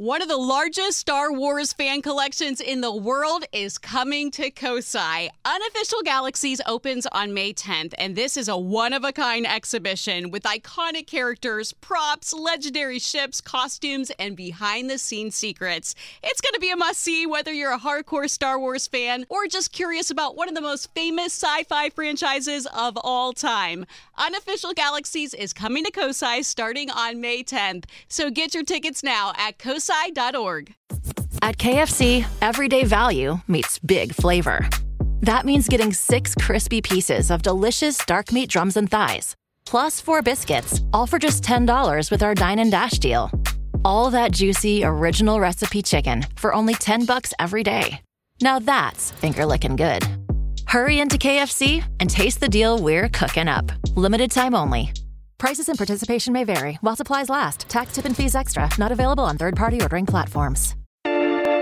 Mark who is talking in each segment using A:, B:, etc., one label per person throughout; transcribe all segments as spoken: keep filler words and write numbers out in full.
A: One of the largest Star Wars fan collections in the world is coming to Kosai. Unofficial Galaxies opens on May tenth, and this is a one-of-a-kind exhibition with iconic characters, props, legendary ships, costumes, and behind-the-scenes secrets. It's going to be a must-see whether you're a hardcore Star Wars fan or just curious about one of the most famous sci-fi franchises of all time. Unofficial Galaxies is coming to Kosai starting on May tenth, so get your tickets now at kosai dot org.
B: At K F C, everyday value meets big flavor. That means getting six crispy pieces of delicious dark meat drums and thighs, plus four biscuits, all for just ten dollars with our Dine and Dash deal. All that juicy, original recipe chicken for only ten bucks every day. Now that's finger-licking good. Hurry into K F C and taste the deal we're cooking up. Limited time only. Prices and participation may vary while supplies last. Tax, tip, and fees extra. Not available on third-party ordering platforms.
C: There's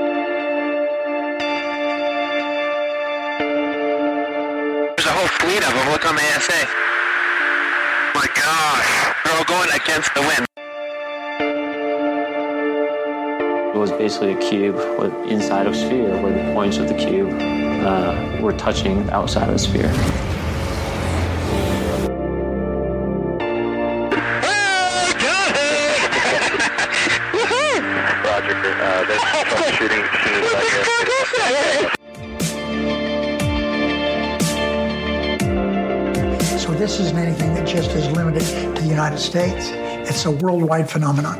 C: a whole fleet of them. Look on the A S A. Oh my gosh. They're all going against the wind.
D: It was basically a cube with inside of a sphere where the points of the cube uh, were touching the outside of the sphere.
C: Uh, there's troubleshooting machines out here.
E: So this isn't anything that just is limited to the United States. It's a worldwide phenomenon.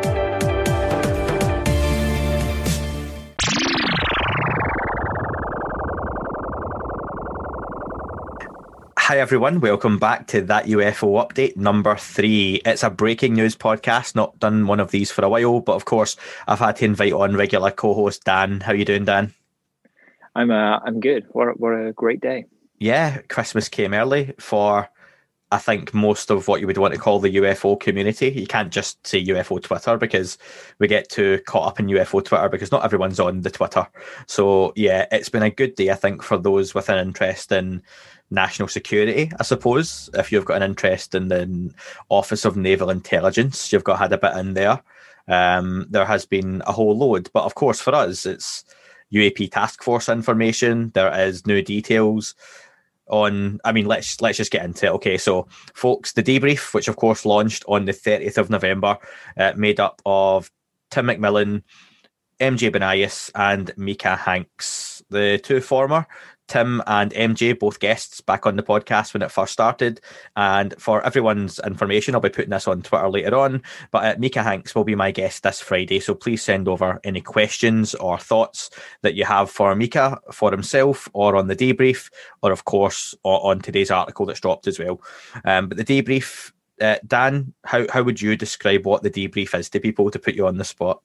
F: Hi everyone, welcome back to That U F O Update number three. It's a breaking news podcast, not done one of these for a while, but of course I've had to invite on regular co-host Dan. How you doing, Dan?
D: I'm uh, I'm good. What, what a great day.
F: Yeah, Christmas came early for, I think, most of what you would want to call the U F O community. You can't just say U F O Twitter because we get too caught up in U F O Twitter because not everyone's on the Twitter. So yeah, it's been a good day, I think, for those with an interest in national security, I suppose. If you've got an interest in the Office of Naval Intelligence, you've got had a bit in there. Um, there has been a whole load, but of course for us it's U A P task force information. There is new details on, I mean, let's let's just get into it. Okay, so folks, the debrief, which of course launched on the thirtieth of November, uh, made up of Tim McMillan, M J Banias and Mika Hanks. The two former, Tim and M J, both guests back on the podcast when it first started. And for everyone's information, I'll be putting this on Twitter later on, but uh, Mika Hanks will be my guest this Friday. So please send over any questions or thoughts that you have for Mika, for himself, or on the debrief, or of course on today's article that's dropped as well. Um, but the debrief, uh, Dan, how, how would you describe what the debrief is to people, to put you on the spot?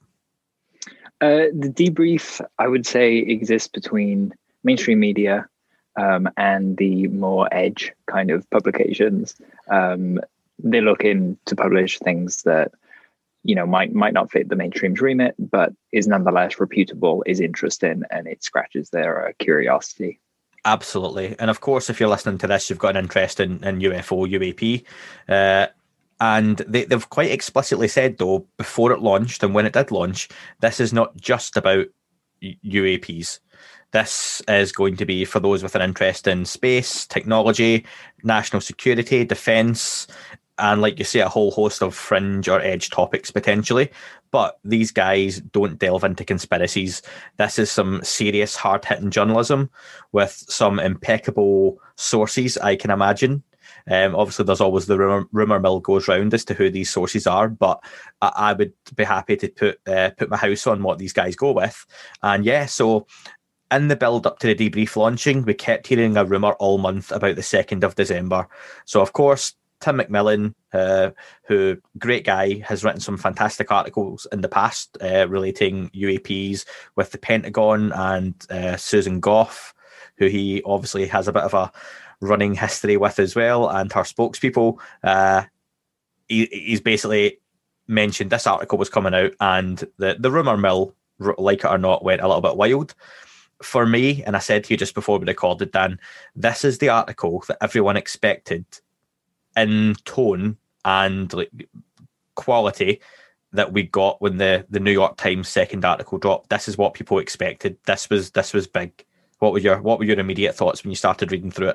D: Uh, the debrief, I would say, exists between mainstream media um, and the more edge kind of publications. Um, they look in to publish things that, you know, might might not fit the mainstream's remit, but is nonetheless reputable, is interesting, and it scratches their uh, curiosity.
F: Absolutely. And of course, if you're listening to this, you've got an interest in, in U F O, U A P. Uh, and they, they've quite explicitly said, though, before it launched and when it did launch, this is not just about U A Ps. This is going to be for those with an interest in space, technology, national security, defence, and like you say, a whole host of fringe or edge topics potentially. But these guys don't delve into conspiracies. This is some serious, hard-hitting journalism with some impeccable sources, I can imagine. Um, obviously, there's always the rumor, rumor mill goes round as to who these sources are, but I, I would be happy to put uh, put my house on what these guys go with. And yeah, so in the build up to the debrief launching, we kept hearing a rumour all month about the second of December. So of course, Tim McMillan, uh, who, great guy, has written some fantastic articles in the past uh, relating U A Ps with the Pentagon, and uh, Susan Gough, who he obviously has a bit of a running history with as well, and her spokespeople. Uh, he, he's basically mentioned this article was coming out, and the, the rumour mill, like it or not, went a little bit wild. For me, and I said to you just before we recorded, Dan, this is the article that everyone expected in tone and like quality that we got when the, the New York Times second article dropped. This is what people expected. This was this was big. What were your what were your immediate thoughts when you started reading through it?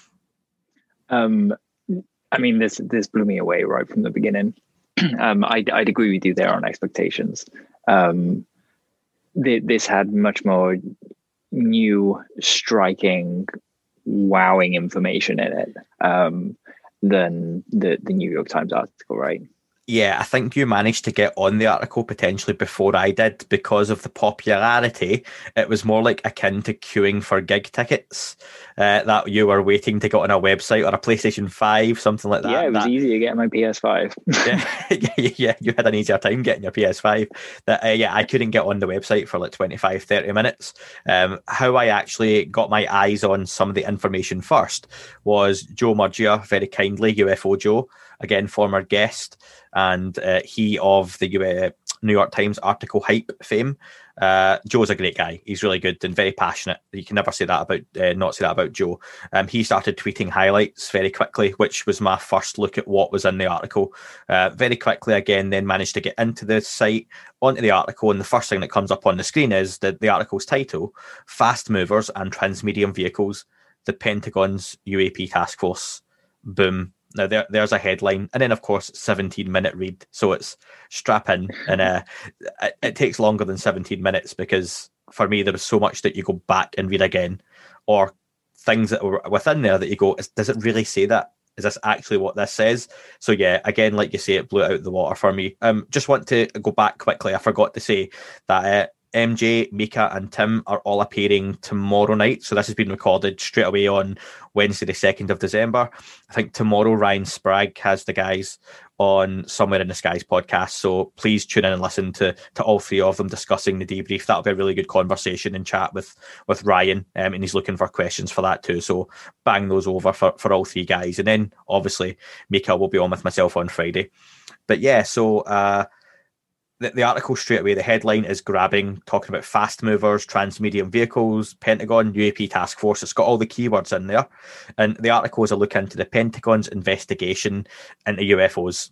D: Um, I mean, this this blew me away right from the beginning. um, I'd, I'd agree with you there on expectations. Um, th- this had much more new, striking, wowing information in it um, than the, the New York Times article, right?
F: Yeah, I think you managed to get on the article potentially before I did because of the popularity. It was more like akin to queuing for gig tickets uh, that you were waiting to get on a website or a PlayStation five, something like that.
D: Yeah, it was
F: that,
D: easy to get my P S five.
F: yeah, yeah, you had an easier time getting your P S five. That uh, yeah, I couldn't get on the website for like twenty-five, thirty minutes. Um, how I actually got my eyes on some of the information first was Joe Murgia, very kindly, U F O Joe, again, former guest, and uh, he of the uh, New York Times article hype fame. Uh, Joe's a great guy. He's really good and very passionate. You can never say that about uh, not say that about Joe. Um, he started tweeting highlights very quickly, which was my first look at what was in the article. Uh, very quickly, again, then managed to get into the site, onto the article, and the first thing that comes up on the screen is the, the article's title: Fast Movers and Transmedium Vehicles, the Pentagon's U A P Task Force. Boom. Now there, there's a headline, and then of course seventeen minute read. So it's strap in, and uh, it, it takes longer than seventeen minutes because for me there was so much that you go back and read again, or things that were within there that you go, does it really say that? Is this actually what this says? So yeah, again, like you say, it blew it out of the water for me. Um, just want to go back quickly. I forgot to say that. Uh, M J, Mika and Tim are all appearing tomorrow night. So this has been recorded straight away on Wednesday, the second of December. I think tomorrow Ryan Sprague has the guys on Somewhere in the Skies podcast. So please tune in and listen to, to all three of them discussing the debrief. That'll be a really good conversation and chat with, with Ryan. Um, and he's looking for questions for that too. So bang those over for, for all three guys. And then obviously Mika will be on with myself on Friday. But yeah, so... Uh, The, the article straight away, the headline is grabbing, talking about fast movers, transmedium vehicles, Pentagon, U A P task force. It's got all the keywords in there. And the article is a look into the Pentagon's investigation into U F Os.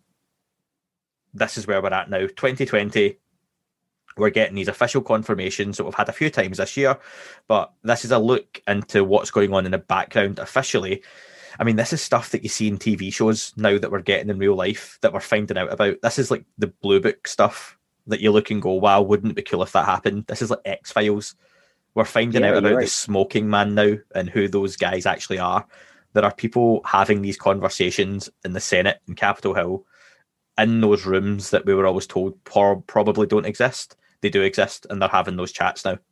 F: This is where we're at now. twenty twenty, we're getting these official confirmations that we've had a few times this year. But this is a look into what's going on in the background officially. I mean, this is stuff that you see in T V shows now that we're getting in real life that we're finding out about. This is like the Blue Book stuff that you look and go, wow, wouldn't it be cool if that happened? This is like X-Files. We're finding
D: yeah,
F: out about
D: right.
F: the smoking man now and who those guys actually are. There are people having these conversations in the Senate in Capitol Hill in those rooms that we were always told por- probably don't exist. They do exist, and they're having those chats now.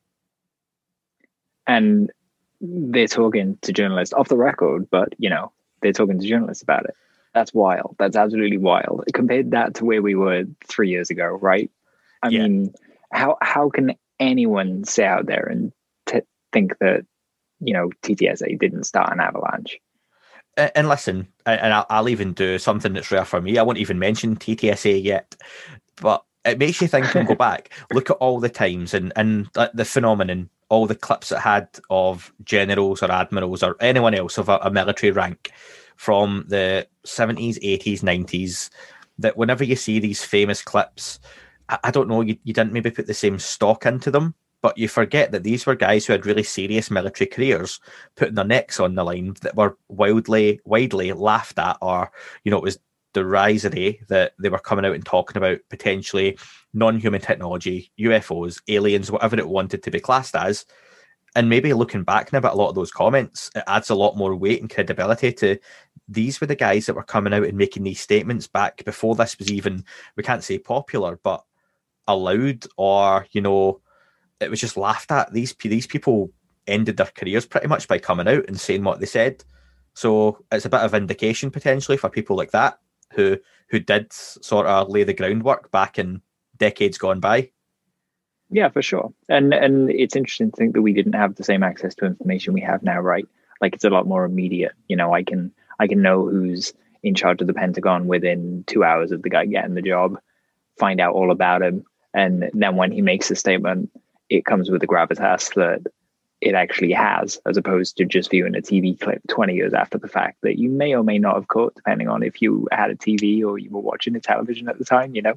D: And they're talking to journalists off the record, but, you know, they're talking to journalists about it. That's wild. That's absolutely wild. Compared that to where we were three years ago, right? I
F: yeah.
D: mean, how how can anyone sit out there and t- think that, you know, T T S A didn't start an avalanche?
F: And listen, and I'll even do something that's rare for me. I won't even mention T T S A yet, but it makes you think and go back. Look at all the times and, and the phenomenon, all the clips it had of generals or admirals or anyone else of a, a military rank from the seventies, eighties, nineties, that whenever you see these famous clips, I, I don't know, you, you didn't maybe put the same stock into them, but you forget that these were guys who had really serious military careers, putting their necks on the line, that were wildly, widely laughed at, or, you know, it was derisory that they were coming out and talking about potentially non-human technology, U F Os, aliens, whatever it wanted to be classed as. And maybe looking back now at a lot of those comments, it adds a lot more weight and credibility to these were the guys that were coming out and making these statements back before this was even, we can't say popular, but allowed, or, you know, it was just laughed at. These, these people ended their careers pretty much by coming out and saying what they said. So it's a bit of vindication potentially for people like that who who did sort of lay the groundwork back in decades gone by.
D: Yeah, for sure. And and it's interesting to think that we didn't have the same access to information we have now, right? Like, it's a lot more immediate. You know, I can I can know who's in charge of the Pentagon within two hours of the guy getting the job, find out all about him. And then when he makes a statement, it comes with the gravitas that it actually has, as opposed to just viewing a T V clip twenty years after the fact that you may or may not have caught, depending on if you had a T V or you were watching a television at the time, you know?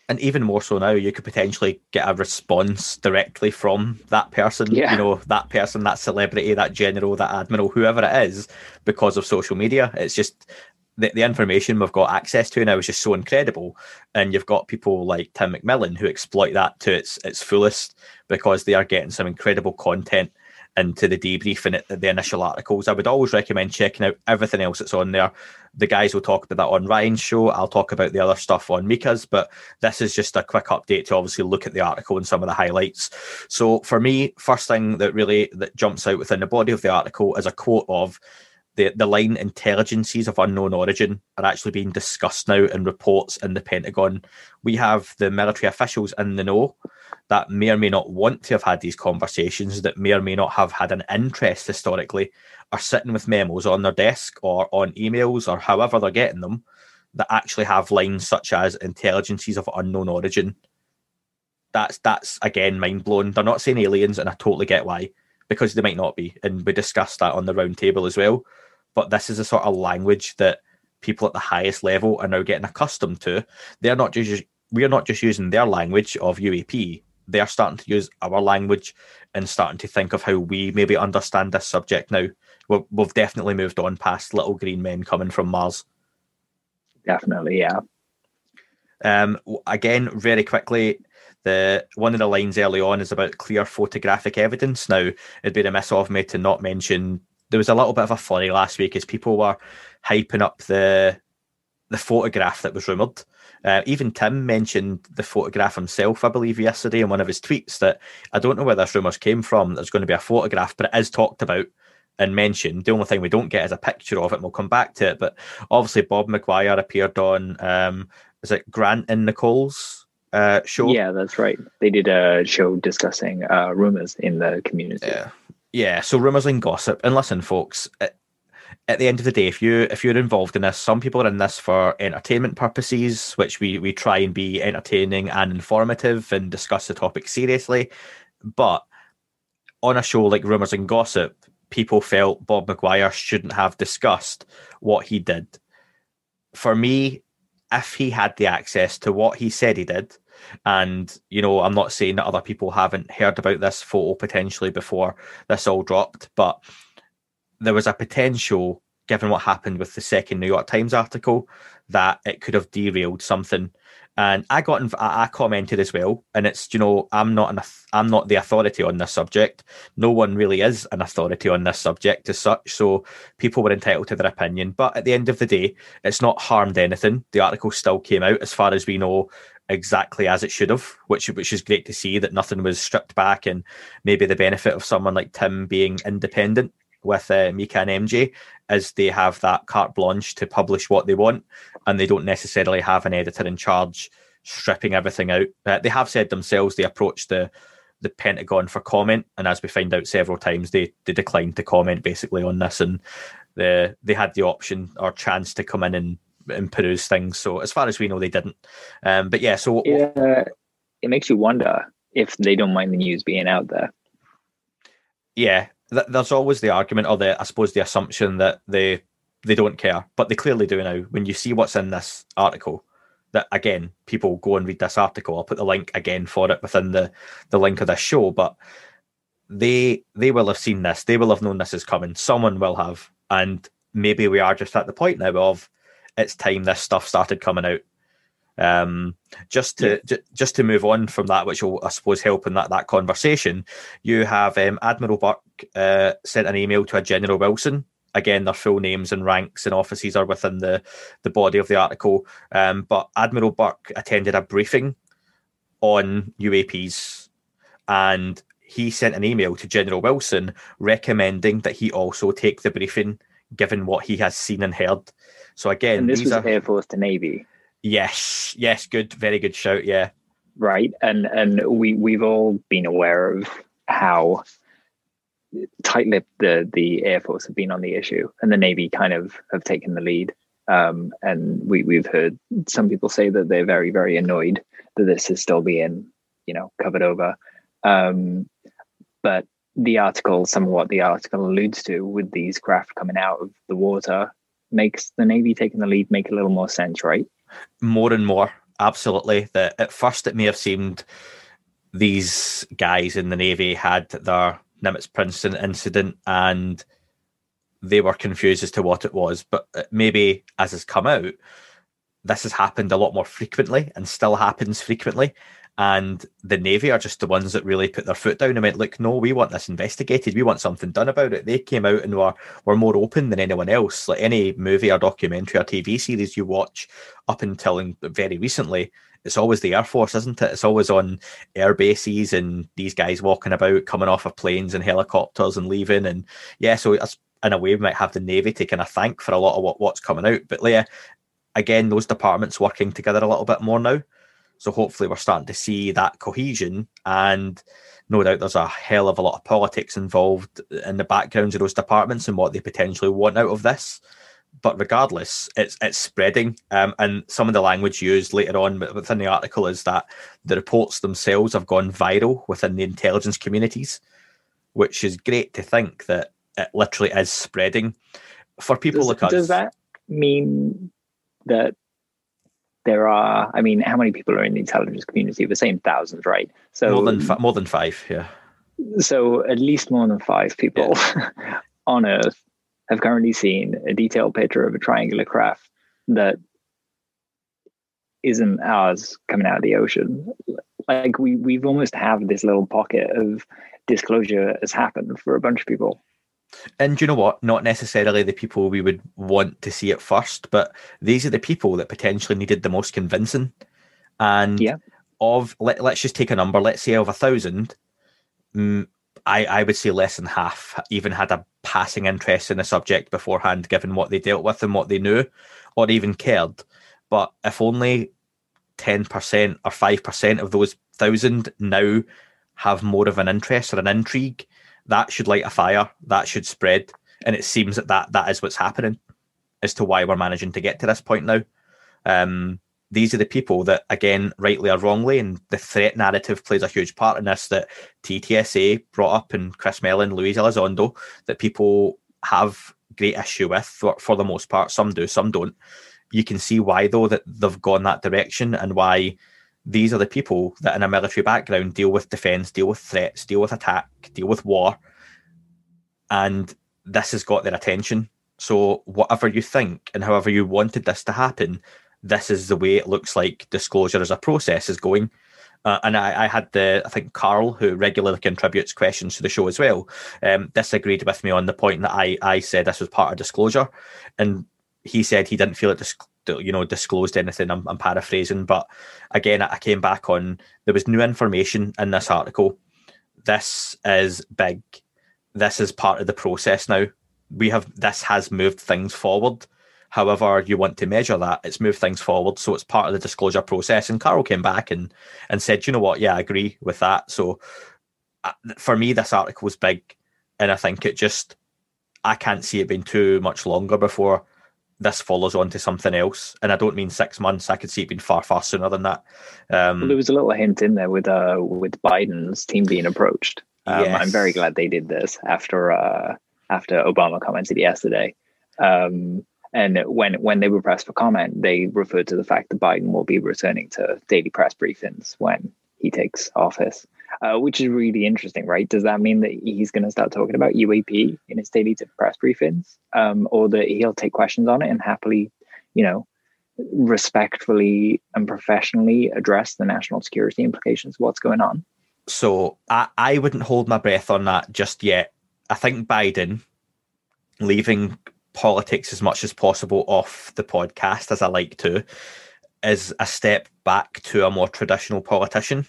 F: and even more so now, you could potentially get a response directly from that person,
D: Yeah.
F: you know, that person, that celebrity, that general, that admiral, whoever it is, because of social media. It's just the, the information we've got access to now is just so incredible. And you've got people like Tim McMillan who exploit that to its its fullest because they are getting some incredible content into the debrief and the initial articles. I would always recommend checking out everything else that's on there. The guys will talk about that on Ryan's show. I'll talk about the other stuff on Mika's, but this is just a quick update to obviously look at the article and some of the highlights. So for me, first thing that really that jumps out within the body of the article is a quote of the, the line intelligences of unknown origin are actually being discussed now in reports in the Pentagon. We have the military officials in the know that may or may not want to have had these conversations, that may or may not have had an interest historically, are sitting with memos on their desk or on emails or however they're getting them, that actually have lines such as intelligences of unknown origin. That's, that's again, mind-blowing. They're not saying aliens, and I totally get why, because they might not be, and we discussed that on the round table as well. But this is a sort of language that people at the highest level are now getting accustomed to. They're not just we are not just using their language of U A P. They are starting to use our language and starting to think of how we maybe understand this subject now. We've, we've definitely moved on past little green men coming from Mars.
D: Definitely, yeah.
F: Um, again, very quickly, the one of the lines early on is about clear photographic evidence. Now, it'd be remiss of me to not mention there was a little bit of a flurry last week as people were hyping up the the photograph that was rumoured. Uh, even Tim mentioned the photograph himself, I believe, yesterday in one of his tweets, that I don't know where this rumours came from. There's going to be a photograph, but it is talked about and mentioned. The only thing we don't get is a picture of it, and we'll come back to it. But obviously, Bob Maguire appeared on, um, is it Grant and Nicole's uh, show?
D: Yeah, that's right. They did a show discussing uh, rumours in the community.
F: Yeah, yeah. So rumours and gossip. And listen, folks, it, at the end of the day, if you if you're involved in this, some people are in this for entertainment purposes, which we we try and be entertaining and informative and discuss the topic seriously. But on a show like Rumours and Gossip, people felt Bob Maguire shouldn't have discussed what he did. For me, if he had the access to what he said he did, and you know, I'm not saying that other people haven't heard about this photo potentially before this all dropped, but there was a potential, given what happened with the second New York Times article, that it could have derailed something. And I got, inv- I commented as well, and it's, you know, I'm not an, I'm not the authority on this subject. No one really is an authority on this subject as such. So people were entitled to their opinion. But at the end of the day, it's not harmed anything. The article still came out, as far as we know, exactly as it should have, which which is great to see, that nothing was stripped back, and maybe the benefit of someone like Tim being independent with uh, Mika and M J is they have that carte blanche to publish what they want, and they don't necessarily have an editor in charge stripping everything out. Uh, they have said themselves they approached the the Pentagon for comment, and as we find out several times, they they declined to comment basically on this, and the they had the option or chance to come in and, and peruse things. So as far as we know, they didn't. Um, but yeah, so
D: yeah, it makes you wonder if they don't mind the news being out there.
F: Yeah. There's always the argument, or the I suppose the assumption that they they don't care, but they clearly do now. When you see what's in this article, that again, people go and read this article. I'll put the link again for it within the, the link of this show, but they they will have seen this. They will have known this is coming. Someone will have, and maybe we are just at the point now of it's time this stuff started coming out. Um, just to yeah. j- just to move on from that, which will I suppose help in that that conversation. You have um, Admiral Burke uh, sent an email to a General Wilson. Again, their full names and ranks and offices are within the the body of the article. Um, but Admiral Burke attended a briefing on U A Ps, and he sent an email to General Wilson recommending that he also take the briefing, given what he has seen and heard. So again,
D: and this
F: these
D: was
F: are...
D: Air Force to Navy.
F: Yes, yes, good, very good shout, yeah.
D: Right, and and we we've all been aware of how tight-lipped the the Air Force have been on the issue, and the Navy kind of have taken the lead. Um, and we we've heard some people say that they're very very annoyed that this is still being, you know, covered over. Um, but the article, some of what the article alludes to, with these craft coming out of the water, makes the Navy taking the lead make a little more sense, right?
F: More and more. absolutely. That at first it may have seemed these guys in the Navy had their Nimitz Princeton incident and they were confused as to what it was. But maybe as has come out, this has happened a lot more frequently and still happens frequently. And the Navy are just the ones that really put their foot down and went, look, no, we want this investigated. We want something done about it. They came out and were, were more open than anyone else. Like any movie or documentary or T V series you watch up until very recently, it's always the Air Force, isn't it? It's always on air bases and these guys walking about, coming off of planes and helicopters and leaving. And yeah, so that's, in a way, we might have the Navy to kind of thank for a lot of what, what's coming out. But yeah, again, those departments working together a little bit more now. So hopefully we're starting to see that cohesion, and no doubt there's a hell of a lot of politics involved in the backgrounds of those departments and what they potentially want out of this. But regardless, it's it's spreading. Um, and some of the language used later on within the article is that the reports themselves have gone viral within the intelligence communities, which is great to think that it literally is spreading. For people
D: does,
F: like us...
D: Does that mean that there are, I mean, how many people are in the intelligence community? The same thousands, right? So
F: more than fi- more than five, yeah.
D: So at least more than five people yeah. on Earth have currently seen a detailed picture of a triangular craft that isn't ours coming out of the ocean. Like we we've almost have this little pocket of disclosure has happened for a bunch of people.
F: And do you know what? Not necessarily the people we would want to see it first, but these are the people that potentially needed the most convincing. And
D: yeah.
F: of let, let's just take a number. Let's say of a thousand, mm, I, I would say less than half even had a passing interest in the subject beforehand, given what they dealt with and what they knew, or even cared. But if only ten percent or five percent of those thousand now have more of an interest or an intrigue, that should light a fire, that should spread. And it seems that that, that is what's happening as to why we're managing to get to this point now. Um, these are the people that, again, rightly or wrongly, and the threat narrative plays a huge part in this, that T T S A brought up in Chris Mellon, Luis Elizondo, that people have great issue with for, for the most part. Some do, some don't. You can see why, though, that they've gone that direction, and why these are the people that in a military background deal with defence, deal with threats, deal with attack, deal with war. And this has got their attention. So whatever you think and however you wanted this to happen, this is the way it looks like disclosure as a process is going. Uh, and I, I had the, I think Carl, who regularly contributes questions to the show as well, um, disagreed with me on the point that I, I said this was part of disclosure. And he said he didn't feel it dis- you know, disclosed anything. I'm, I'm paraphrasing, but again, I came back on, there was new information in this article. This is big. This is part of the process now. We have, this has moved things forward. However you want to measure that, it's moved things forward. So it's part of the disclosure process. And Carol came back and, and said, you know what? Yeah, I agree with that. So uh, for me, this article was big. And I think it just, I can't see it being too much longer before this follows on to something else. And I don't mean six months. I could see it being far, far sooner than that. Um,
D: well, there was a little hint in there with uh, with Biden's team being approached. Um,
F: yes.
D: I'm very glad they did this after uh, after Obama commented yesterday. Um, and when when they were pressed for comment, they referred to the fact that Biden will be returning to daily press briefings when he takes office, uh, which is really interesting, right? Does that mean that he's going to start talking about U A P in his daily press briefings, um, or that he'll take questions on it and happily, you know, respectfully and professionally address the national security implications of what's going on?
F: So I, I wouldn't hold my breath on that just yet. I think Biden leaving politics as much as possible off the podcast, as I like to, is a step back to a more traditional politician.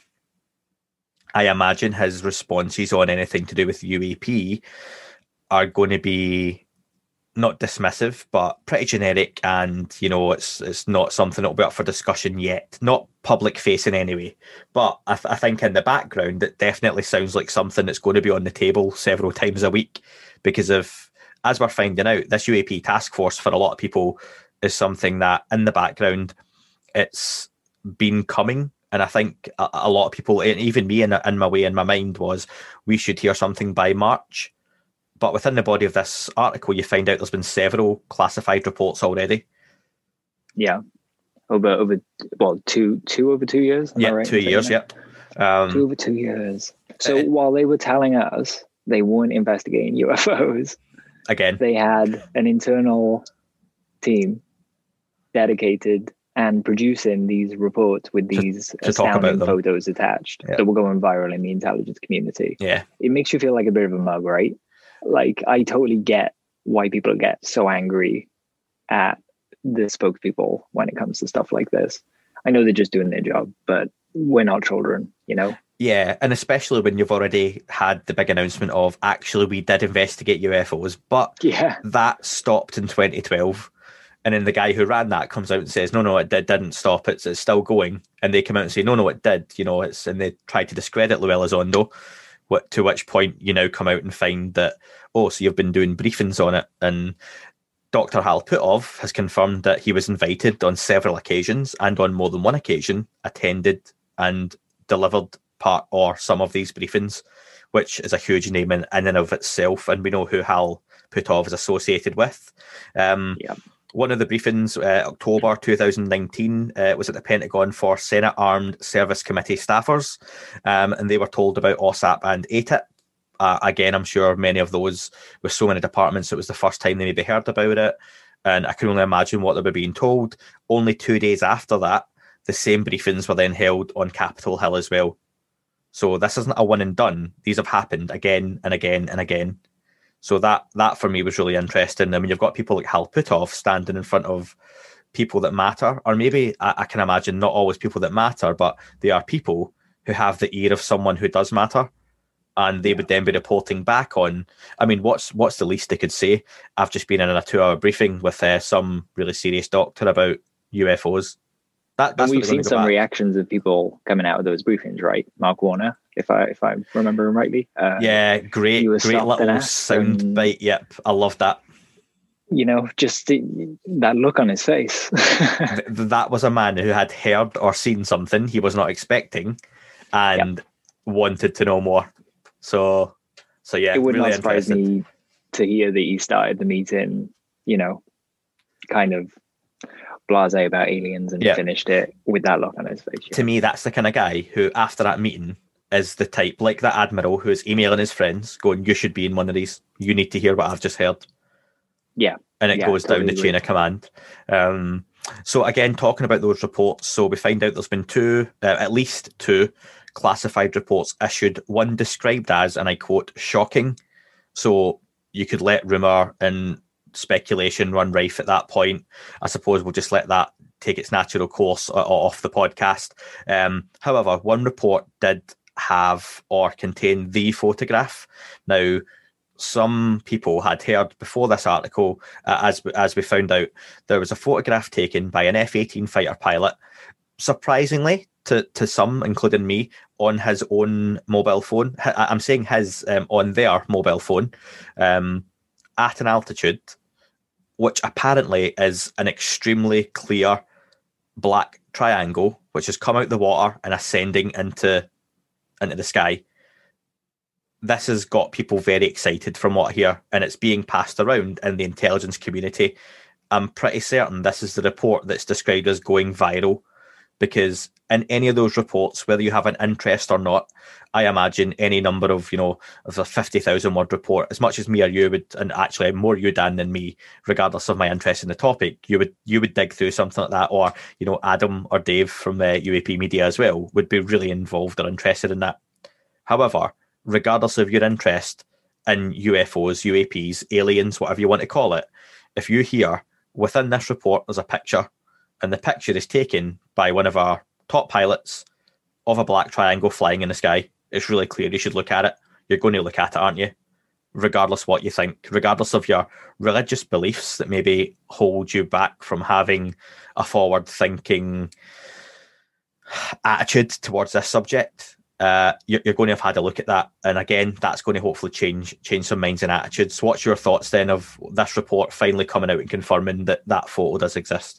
F: I imagine his responses on anything to do with U A P are going to be not dismissive, but pretty generic, and you know, it's it's not something that'll be up for discussion yet, not public facing anyway. But I, th- I think in the background, it definitely sounds like something that's going to be on the table several times a week, because of, as we're finding out, this U A P task force for a lot of people is something that in the background it's been coming. And I think a, a lot of people, even me in, in my way, in my mind, was we should hear something by March. But within the body of this article, you find out there's been several classified reports already.
D: Yeah. over over well two two over two years. Am I
F: Yeah,
D: right
F: two
D: in saying
F: years.
D: that?
F: Yep. Um,
D: Two over two years. So
F: Uh,
D: while they were telling us they weren't investigating U F Os,
F: again,
D: they had an internal team dedicated and producing these reports with
F: To-
D: these
F: to talk about
D: astounding
F: them.
D: photos attached
F: Yeah.
D: that were going viral in the intelligence community.
F: yeah,
D: It makes you feel like a bit of a mug, right? Like, I totally get why people get so angry at the spokespeople when it comes to stuff like this. I know they're just doing their job, but we're not children, you know?
F: yeah, and especially when you've already had the big announcement of actually we did investigate U F Os, but
D: Yeah.
F: that stopped in twenty twelve. And then the guy who ran that comes out and says, no, no, it did, didn't stop. It's, it's still going. And they come out and say, no, no, it did. You know, it's, and they try to discredit Luella Zondo, what, to which point you now come out and find that, oh, so you've been doing briefings on it. And Doctor Hal Puthoff has confirmed that he was invited on several occasions and on more than one occasion attended and delivered part or some of these briefings, which is a huge name in, in and of itself. And we know who Hal Puthoff is associated with. Um,
D: Yeah.
F: One of the briefings, uh, October twenty nineteen, uh, was at the Pentagon for Senate Armed Service Committee staffers, um, and they were told about O S A P and A T I P. Uh, again, I'm sure many of those, with so many departments, it was the first time they maybe heard about it, and I can only imagine what they were being told. Only two days after that, the same briefings were then held on Capitol Hill as well. So this isn't a one and done. These have happened again and again and again. So that that for me was really interesting. I mean, you've got people like Hal Puthoff standing in front of people that matter, or maybe I, I can imagine not always people that matter, but they are people who have the ear of someone who does matter, and they would then be reporting back on. I mean, what's what's the least they could say? I've just been in a two-hour briefing with uh, some really serious doctor about U F Os. That, that's
D: And we've
F: what they're gonna
D: seen
F: go
D: some
F: back.
D: reactions of people coming out of those briefings, right? Mark Warner, if I if I remember him rightly. Uh,
F: Yeah, great,
D: he was
F: great
D: stopped and
F: little
D: asked
F: sound
D: and-
F: bite. Yep, I love that.
D: You know, just the, that look on his face.
F: Th- that was a man who had heard or seen something he was not expecting and wanted to know more. So, so yeah,
D: It would
F: really
D: not surprise
F: interesting.
D: me to hear that he started the meeting, you know, kind of blasé about aliens and
F: Yeah.
D: finished it with that look on his face.
F: To me, that's the kind of guy who, after that meeting, is the type like that admiral who is emailing his friends, going, "You should be in one of these. You need to hear what I've just heard."
D: Yeah.
F: And it
D: Yeah,
F: goes down
D: totally
F: the chain
D: agree.
F: of command. Um, so again, talking about those reports, so we find out there's been two, uh, at least two, classified reports issued. One described as, and I quote, "shocking." So you could let rumour and speculation run rife at that point. I suppose we'll just let that take its natural course o- off the podcast. Um, however, one report did have or contain the photograph. Now, some people had heard before this article, uh, as as we found out, there was a photograph taken by an F eighteen fighter pilot, surprisingly to, to some, including me, on his own mobile phone. H- I'm saying his um, on their mobile phone, um, at an altitude, which apparently is an extremely clear black triangle, which has come out the water and ascending into into the sky. This has got people very excited from what I hear, and it's being passed around in the intelligence community. I'm pretty certain this is the report that's described as going viral, because in any of those reports, whether you have an interest or not, I imagine any number of, you know, of a fifty thousand word report, as much as me or you would, and actually more you, Dan, than me, regardless of my interest in the topic, you would you would dig through something like that, or, you know, Adam or Dave from the U A P Media as well would be really involved or interested in that. However, regardless of your interest in U F Os, U A Ps, aliens, whatever you want to call it, if you hear within this report there's a picture, and the picture is taken by one of our top pilots of a black triangle flying in the sky, it's really clear you should look at it. You're going to look at it, aren't you? Regardless what you think, regardless of your religious beliefs that maybe hold you back from having a forward-thinking attitude towards this subject, uh, you're, you're going to have had a look at that. And again, that's going to hopefully change change some minds and attitudes. What's your thoughts then of this report finally coming out and confirming that that photo does exist?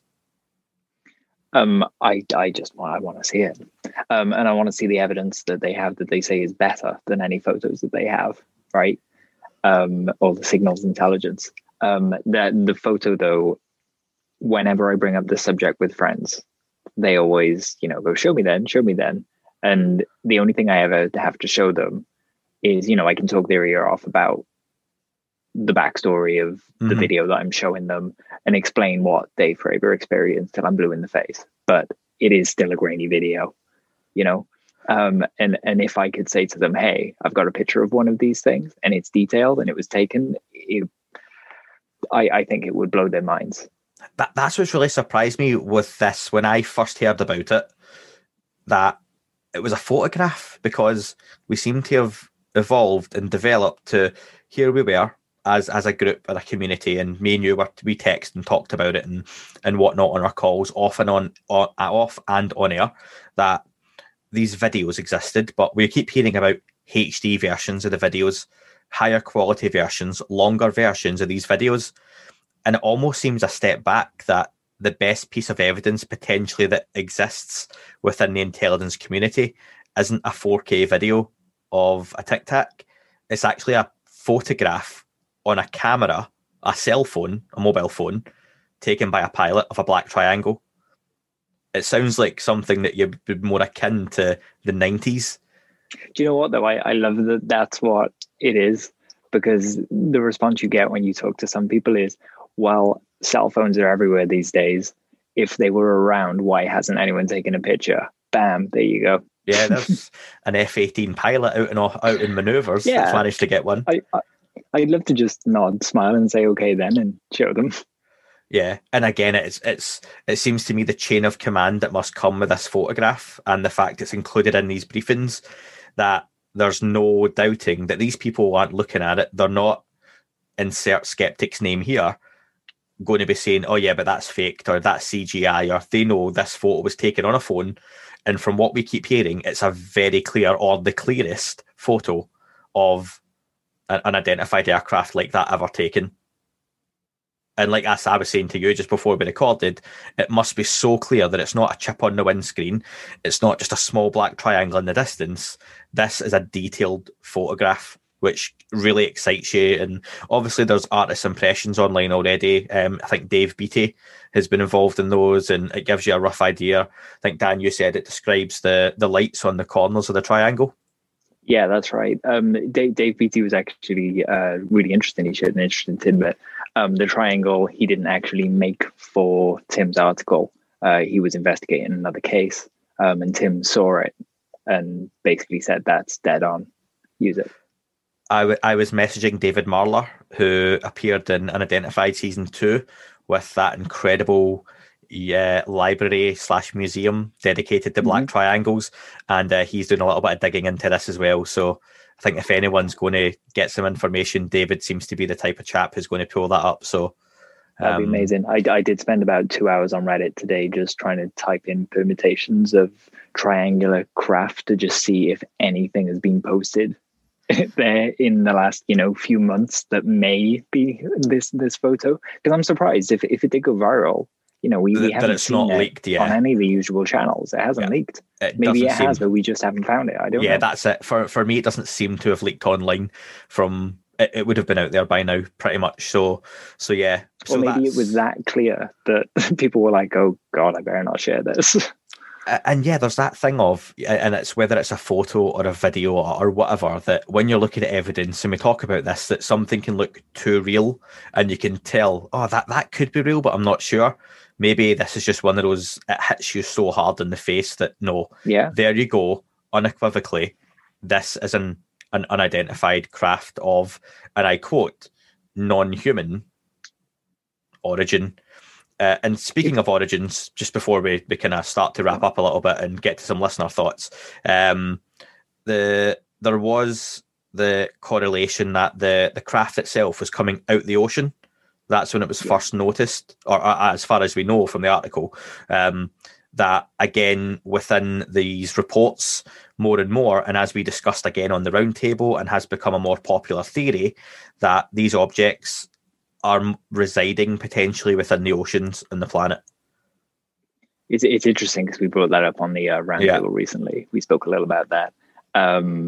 D: Um, I, I just want, I want to see it. Um, and I want to see the evidence that they have that they say is better than any photos that they have, right? Um, or the signals intelligence. Um, that the photo though, whenever I bring up the subject with friends, they always, you know, go, show me then, show me then. And the only thing I ever have to show them is, you know, I can talk their ear off about the backstory of the mm-hmm. video that I'm showing them and explain what Dave Fravor experienced till I'm blue in the face. But it is still a grainy video, you know? Um, and, and if I could say to them, hey, I've got a picture of one of these things and it's detailed and it was taken, it, I, I think it would blow their minds.
F: That, that's what's really surprised me with this when I first heard about it, that it was a photograph, because we seem to have evolved and developed to, here we were as as a group and a community, and me and you were we text and talked about it and and whatnot on our calls, off and on, on off and on air, that these videos existed, but we keep hearing about H D versions of the videos, higher quality versions, longer versions of these videos. And it almost seems a step back that the best piece of evidence potentially that exists within the intelligence community isn't a four K video of a Tic Tac. It's actually a photograph on a camera, a cell phone, a mobile phone, taken by a pilot of a black triangle. It sounds like something that you'd be more akin to the nineties.
D: Do you know what, though? I, I love that that's what it is, because the response you get when you talk to some people is, well, cell phones are everywhere these days. If they were around, why hasn't anyone taken a picture? Bam, there you go.
F: Yeah, there's an F eighteen pilot out in out in manoeuvres yeah. that's managed to get one.
D: I, I, I'd love to just nod, smile, and say okay then, and show them.
F: Yeah, and again, it's it's it seems to me the chain of command that must come with this photograph, and the fact it's included in these briefings, that there's no doubting that these people aren't looking at it. They're not, insert skeptic's name here, going to be saying, oh yeah, but that's faked or that's C G I, or they know this photo was taken on a phone. And from what we keep hearing, it's a very clear, or the clearest photo of an unidentified aircraft like that ever taken. And like as I was saying to you just before we recorded, it must be so clear that it's not a chip on the windscreen. It's not just a small black triangle in the distance. This is a detailed photograph, which really excites you. And obviously there's artist impressions online already. Um, I think Dave Beatty has been involved in those, and it gives you a rough idea. I think, Dan, you said it describes the, the lights on the corners of the triangle.
D: Yeah, that's right. Um, Dave, Dave Beatty was actually uh, really interesting. He shared an interesting tidbit. Um, the triangle he didn't actually make for Tim's article. Uh, he was investigating another case, um, and Tim saw it and basically said, that's dead on. Use it.
F: I, w- I was messaging David Marler, who appeared in Unidentified Season two with that incredible yeah, library slash museum dedicated to black mm-hmm. triangles. And uh, he's doing a little bit of digging into this as well. So I think if anyone's going to get some information, David seems to be the type of chap who's going to pull that up. So um,
D: that'd be amazing. I, I did spend about two hours on Reddit today just trying to type in permutations of triangular craft to just see if anything has been posted there in the last, you know, few months that may be this this photo. Because I'm surprised if if it did go viral. You know, we, we haven't
F: it's
D: seen
F: not
D: it
F: leaked yet
D: on any of the usual channels. It hasn't
F: yeah.
D: leaked.
F: It
D: Maybe it
F: seem...
D: has, but we just haven't found it. I don't
F: yeah, know. Yeah, that's it. For for me, it doesn't seem to have leaked online. From it, it would have been out there by now, pretty much. So, so yeah. So
D: or maybe
F: that's...
D: it was that clear that people were like, "Oh God, I better not share this."
F: And yeah, there's that thing of, and it's whether it's a photo or a video or whatever, that when you're looking at evidence, and we talk about this, that something can look too real, and you can tell, oh, that that could be real, but I'm not sure. Maybe this is just one of those, it hits you so hard in the face that no,
D: yeah,
F: there you go, unequivocally, this is an, an unidentified craft of, and I quote, non-human origin. Uh, and speaking of origins, just before we, we kind of start to wrap up a little bit and get to some listener thoughts, um, the there was the correlation that the, the craft itself was coming out the ocean. That's when it was first noticed, or uh, as far as we know from the article, um, that again, within these reports, more and more, and as we discussed again on the roundtable, and has become a more popular theory, that these objects are residing potentially within the oceans and the planet.
D: It's it's interesting because we brought that up on the uh, roundtable yeah. recently. We spoke a little about that. Um,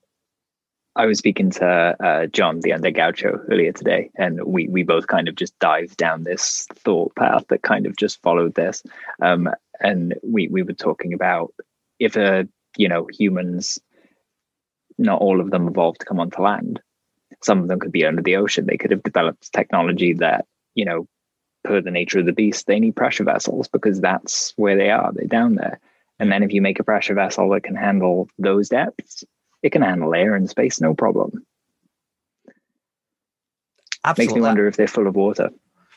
D: I was speaking to uh, John, the Undead Gaucho, earlier today, and we we both kind of just dived down this thought path that kind of just followed this. Um, and we we were talking about if a you know humans, not all of them evolved to come onto land. Some of them could be under the ocean. They could have developed technology that, you know, per the nature of the beast, they need pressure vessels because that's where they are. They're down there. And then if you make a pressure vessel that can handle those depths, it can handle air and space, no problem.
F: Absolutely.
D: Makes me wonder if they're full of water.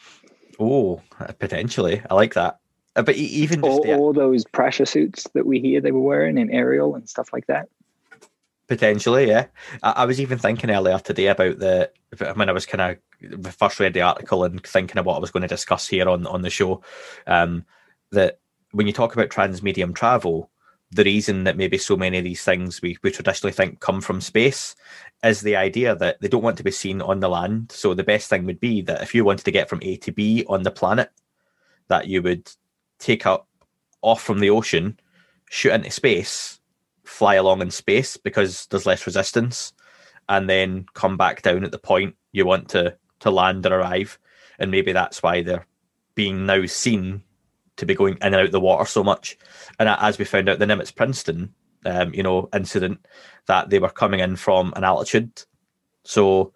F: Oh, potentially. I like that. Uh, But e- even just
D: Or,
F: the,
D: or those pressure suits that we hear they were wearing in Ariel and stuff like that.
F: potentially, yeah. I, I was even thinking earlier today about the when I was kind of first read the article and thinking of what I was going to discuss here on on the show. Um, that when you talk about transmedium travel, the reason that maybe so many of these things we, we traditionally think come from space is the idea that they don't want to be seen on the land. So the best thing would be that if you wanted to get from A to B on the planet, that you would take up off from the ocean, shoot into space, fly along in space because there's less resistance, and then come back down at the point you want to to land or arrive. And maybe that's why they're being now seen to be going in and out the water so much. And as we found out, the Nimitz Princeton, um, you know, incident, that they were coming in from an altitude. So,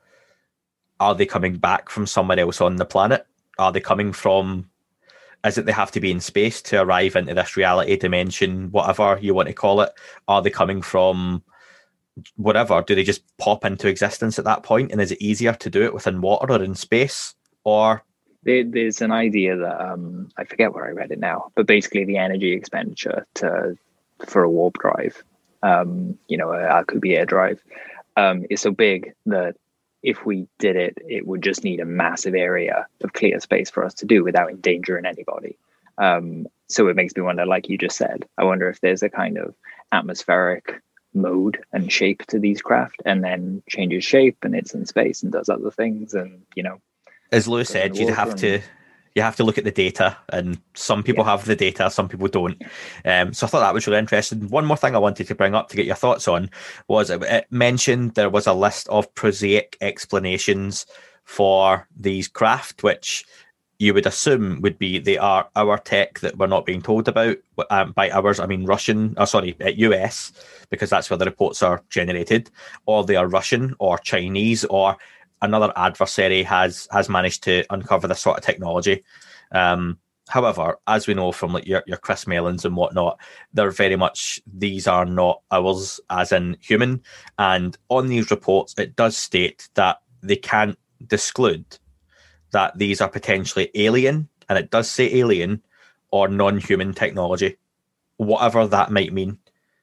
F: are they coming back from somewhere else on the planet? Are they coming from? Is it they have to be in space to arrive into this reality dimension, whatever you want to call it? Are they coming from whatever? Do they just pop into existence at that point? And is it easier to do it within water or in space? Or
D: There, there's an idea that um, I forget where I read it now, but basically the energy expenditure to for a warp drive, um, you know, a Alcubierre drive, um, is so big that if we did it, it would just need a massive area of clear space for us to do without endangering anybody. Um, so it makes me wonder, like you just said, I wonder if there's a kind of atmospheric mode and shape to these craft, and then changes shape and it's in space and does other things, and you know.
F: As Lewis said, you have to you have to look at the data, and some people
D: Yeah.
F: have the data, some people don't. Um, so I thought that was really interesting. One more thing I wanted to bring up to get your thoughts on was it, it mentioned there was a list of prosaic explanations for these craft, which you would assume would be they are our tech that we're not being told about. Um, by ours, I mean Russian, oh, sorry, uh, U S, because that's where the reports are generated, or they are Russian or Chinese, or another adversary has has managed to uncover this sort of technology. Um, however, as we know from like your, your Chris Mellons and whatnot, they're very much, these are not ours as in human. And on these reports, it does state that they can't disclude that these are potentially alien, and it does say alien or non-human technology, whatever that might mean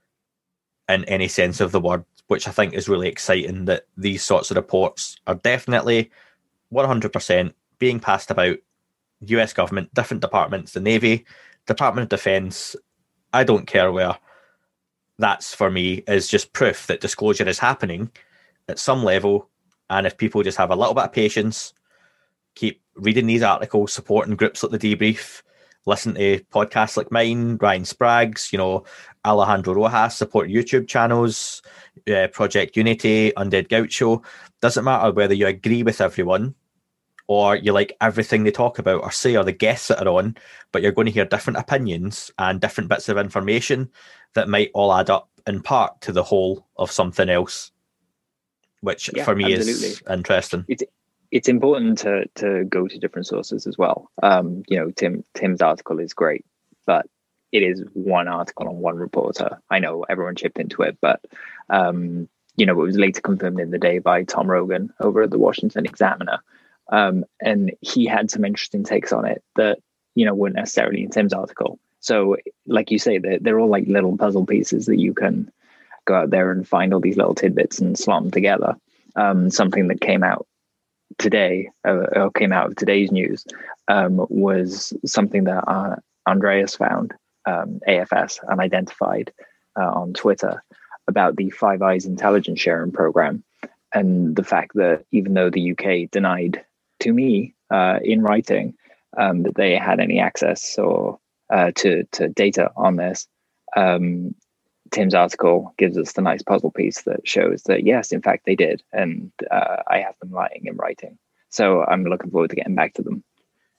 F: in any sense of the word, which I think is really exciting, that these sorts of reports are definitely one hundred percent being passed about U S government, different departments, the Navy, Department of Defense, I don't care where. That's, for me, is just proof that disclosure is happening at some level. And if people just have a little bit of patience, keep reading these articles, supporting groups like The Debrief, listen to podcasts like mine, Ryan Sprague's, you know, Alejandro Rojas, support YouTube channels, uh, Project Unity, Undead Gaucho. Doesn't matter whether you agree with everyone or you like everything they talk about or say or the guests that are on, but you're going to hear different opinions and different bits of information that might all add up in part to the whole of something else, which
D: Yeah,
F: for me
D: absolutely.
F: is interesting.
D: It's it's important to to go to different sources as well. Um, you know, Tim Tim's article is great, but it is one article on one reporter. I know everyone chipped into it, but um, you know, it was later confirmed in the day by Tom Rogan over at the Washington Examiner, um, and he had some interesting takes on it that you know weren't necessarily in Tim's article. So, like you say, they're they're all like little puzzle pieces that you can go out there and find all these little tidbits and slot them together. Um, something that came out today, uh, or came out of today's news, um, was something that uh, Andreas found, um, A F S, unidentified, uh, on Twitter, about the Five Eyes intelligence sharing program, and the fact that even though the U K denied to me uh, in writing um, that they had any access or uh, to to data on this, um, Tim's article gives us the nice puzzle piece that shows that yes, in fact they did, and uh, I have them lying in writing. So I'm looking forward to getting back to them.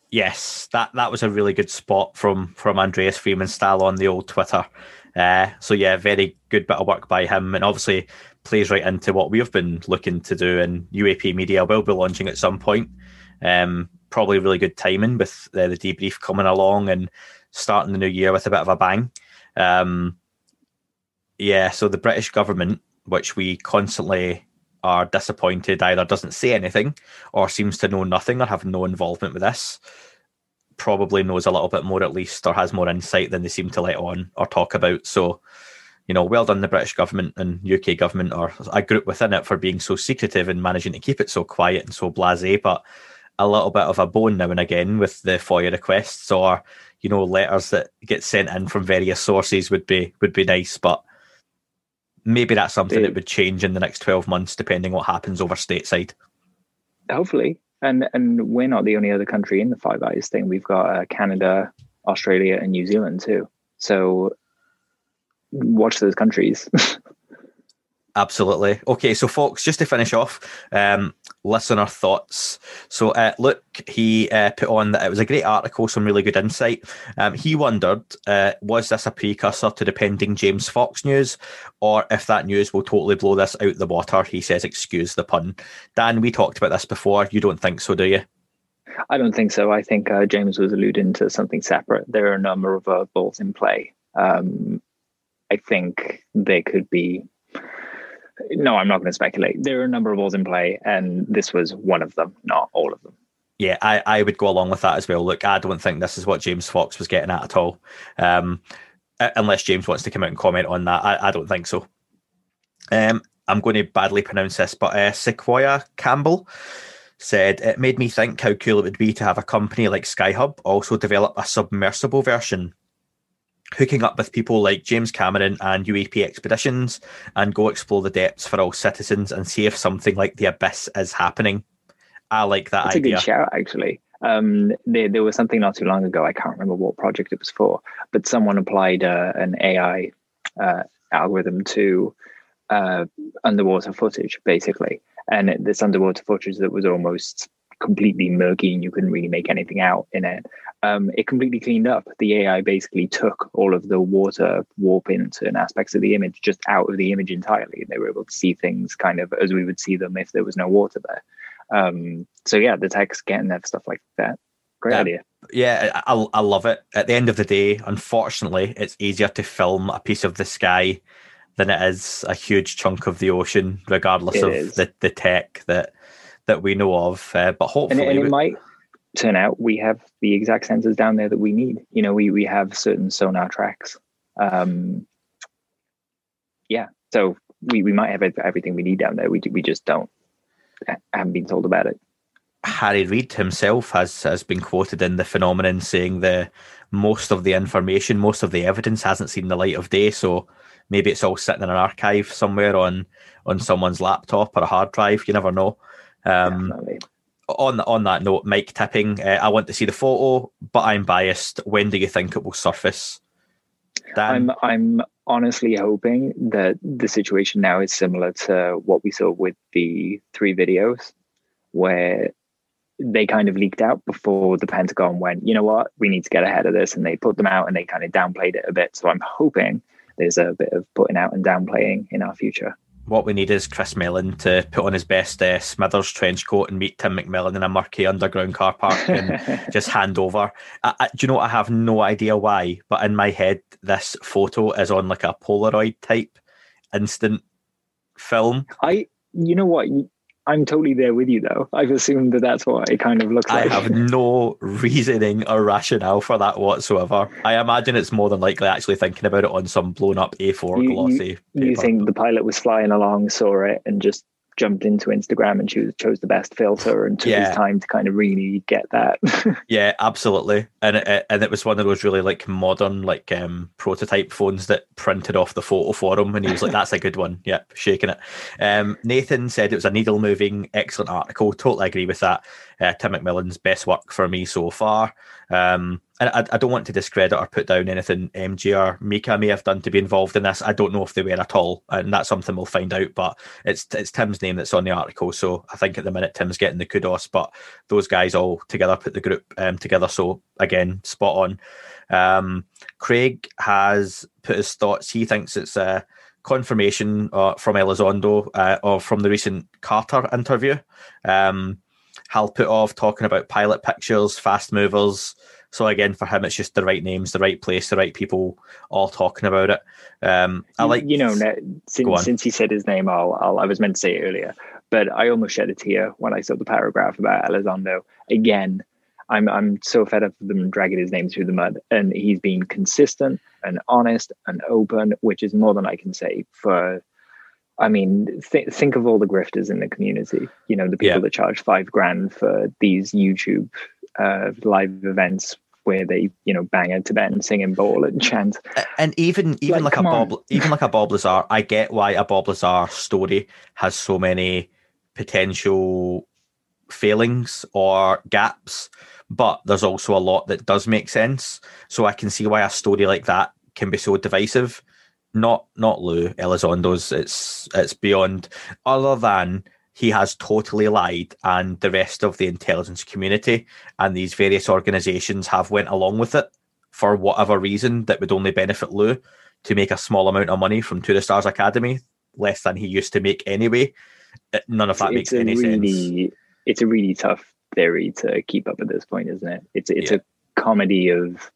F: Yes, that, that was a really good spot from from Andreas Freeman-Stahl on the old Twitter. Uh, so yeah, very good bit of work by him, and obviously plays right into what we've been looking to do. And U A P Media will be launching at some point. Um, probably really good timing with uh, the debrief coming along and starting the new year with a bit of a bang. Um, yeah, so the British government, which we constantly are disappointed either doesn't say anything or seems to know nothing or have no involvement with this, probably knows a little bit more at least, or has more insight than they seem to let on or talk about. So, you know, well done the British government and U K government, or a group within it, for being so secretive and managing to keep it so quiet and so blasé. But a little bit of a bone now and again with the FOIA requests, or, you know, letters that get sent in from various sources would be would be nice. But maybe that's something that would change in the next twelve months, depending what happens over stateside.
D: Hopefully. And and we're not the only other country in the Five Eyes thing. We've got uh, Canada, Australia, and New Zealand too. So watch those countries.
F: Absolutely. Okay, so folks, just to finish off, um, listener thoughts. So uh, Luke, he uh, put on that it was a great article, some really good insight. Um, he wondered, uh, was this a precursor to the pending James Fox news, or if that news will totally blow this out the water? He says, excuse the pun. Dan, we talked about this before. You don't think so, do you?
D: I don't think so. I think uh, James was alluding to something separate. There are a number of uh, balls in play. Um, I think there could be... No, I'm not going to speculate. There are a number of balls in play, and this was one of them, not all of them.
F: Yeah, I, I would go along with that as well. Look, I don't think this is what James Fox was getting at at all. Um, unless James wants to come out and comment on that. I, I don't think so. Um, I'm going to badly pronounce this, but uh, Sequoia Campbell said, it made me think how cool it would be to have a company like Skyhub also develop a submersible version, hooking up with people like James Cameron and U A P Expeditions, and go explore the depths for all citizens and see if something like the Abyss is happening. I like that
D: That's
F: idea.
D: That's a good shout, actually. Um, there, there was something not too long ago, I can't remember what project it was for, but someone applied uh, an A I uh, algorithm to uh, underwater footage, basically. And this underwater footage that was almost completely murky and you couldn't really make anything out in it. Um, it completely cleaned up. The A I basically took all of the water warp in certain aspects of the image just out of the image entirely. They were able to see things kind of as we would see them if there was no water there. Um, so yeah, the tech's getting there for stuff like that. Great
F: yeah,
D: idea.
F: Yeah, I, I love it. At the end of the day, unfortunately, it's easier to film a piece of the sky than it is a huge chunk of the ocean, regardless
D: it
F: of the, the tech that that we know of. Uh, but hopefully...
D: And it, and it
F: we,
D: might turn out we have the exact sensors down there that we need. You know, we, we have certain sonar tracks. Um, yeah, so we, we might have everything we need down there. We, we just don't. I haven't been told about it.
F: Harry Reid himself has has been quoted in the phenomenon saying the most of the information, most of the evidence hasn't seen the light of day. So maybe it's all sitting in an archive somewhere on on someone's laptop or a hard drive. You never know. Um,
D: Definitely.
F: On on that note, Mike Tipping, uh, I want to see the photo, but I'm biased. When do you think it will surface? Dan?
D: I'm I'm honestly hoping that the situation now is similar to what we saw with the three videos, where they kind of leaked out before the Pentagon went, you know what, we need to get ahead of this, and they put them out and they kind of downplayed it a bit. So I'm hoping there's a bit of putting out and downplaying in our future. What
F: we need is Chris Mellon to put on his best uh, Smithers trench coat and meet Tim McMillan in a murky underground car park and just hand over. I, I, do you know what? I have no idea why, but in my head, this photo is on like a Polaroid type instant film. I, you know what? I'm totally there with you, though. I've assumed that that's what it kind of looks like. I have no reasoning or rationale for that whatsoever. I imagine it's more than likely actually thinking about it on some blown up A four you, glossy you, you think the pilot was flying along, saw it, and just jumped into Instagram and chose, chose the best filter and took yeah. his time to kind of really get that. Yeah, absolutely. And it, and it was one of those really like modern like um, prototype phones that printed off the photo for him, and he was like, that's a good one. Yep, shaking it. Um, Nathan said it was a needle moving, excellent article. Totally agree with that. uh, Tim McMillan's best work for me so far. Um, and I, I don't want to discredit or put down anything M J or Mika may have done to be involved in this. I don't know if they were at all, and that's something we'll find out. But it's it's Tim's name that's on the article, so I think at the minute Tim's getting the kudos. But those guys all together put the group um, together. So again, spot on. Um, Craig has put his thoughts. He thinks it's a confirmation uh, from Elizondo uh, of from the recent Carter interview. Um, Hal put off talking about pilot pictures, fast movers. So again, for him, it's just the right names, the right place, the right people, all talking about it. Um, I like,
D: you know, since since he said his name, I'll, I'll I was meant to say it earlier, but I almost shed a tear when I saw the paragraph about Elizondo. Again, I'm I'm so fed up with them dragging his name through the mud, and he's been consistent and honest and open, which is more than I can say for. I mean, th- think of all the grifters in the community. You know, the people
F: Yeah.
D: that charge five grand for these YouTube uh, live events where they, you know, bang a Tibetan singing bowl and chant.
F: And even even
D: Like,
F: like, a
D: come on.
F: Bob, even like a Bob Lazar, I get why a Bob Lazar story has so many potential failings or gaps, but there's also a lot that does make sense. So I can see why a story like that can be so divisive. Not not Lou Elizondo's. It's it's beyond. Other than he has totally lied, and the rest of the intelligence community and these various organisations have went along with it for whatever reason that would only benefit Lou to make a small amount of money from To The Stars Academy, less than he used to make anyway. It- None of that makes
D: it's a
F: any sense.
D: really, It's a really tough theory to keep up at this point, isn't it? It's it's
F: Yeah.
D: a comedy of